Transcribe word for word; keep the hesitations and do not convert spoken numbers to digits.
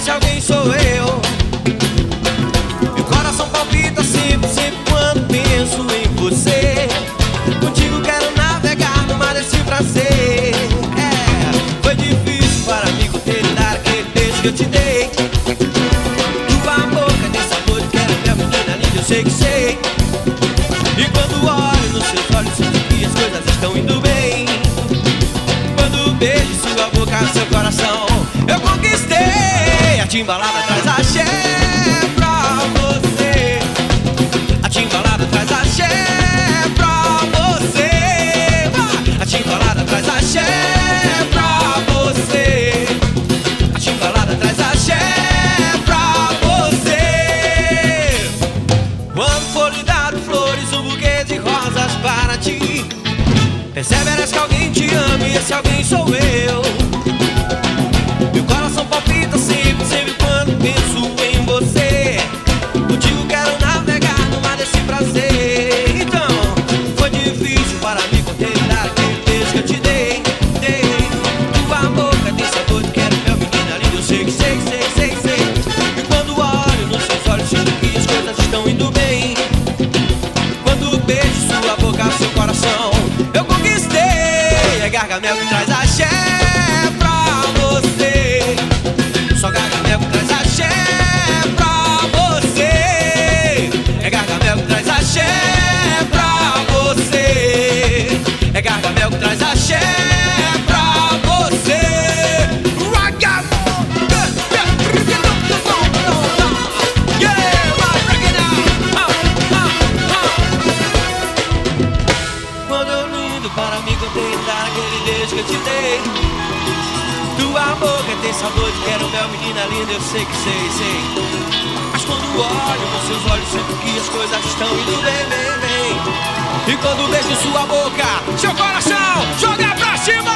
esse alguém sou eu. Meu coração palpita sempre, sempre quando penso em você. Contigo quero navegar no mar desse prazer. É, foi difícil para mim conter e dar aquele beijo que eu te dei. Tua boca tem sabor de quero, minha menina linda, eu sei que sei. E quando olho nos seus olhos, sinto que as coisas estão indo bem. Quando beijo sua boca, seu coração, eu conquistei. A timbalada traz axé pra você. A timbalada traz axé pra você. A timbalada traz axé pra você. A timbalada traz axé pra você. Quando for lhe dar flores, um buquê de rosas para ti, perceberás que alguém te ama e esse alguém sou eu. Meu coração palpita sempre, sempre quando penso em você. Contigo quero navegar no mar desse prazer. Então, foi difícil para mim conter e dar aquele beijo que eu te dei, dei. Tua boca tem sabor de quero, meu menina linda, eu sei que sei, sei, sei, sei. E quando olho nos seus olhos, sinto que as coisas estão indo bem. Quando beijo sua boca, seu coração, eu conquistei. É Gargamel que traz axé pra você. Só Gargamel que traz axé pra você. É Gargamel que traz axé pra você. É Gargamel que traz axé pra você. Quando eu lindo para me contentar aquele beijo que eu te dei. Tua boca tem sabor de quero, meu menina linda, eu sei que sei, sei. Mas quando olho nos seus olhos, sinto que as coisas estão indo bem, bem, bem. E quando beijo sua boca, seu coração joga pra cima.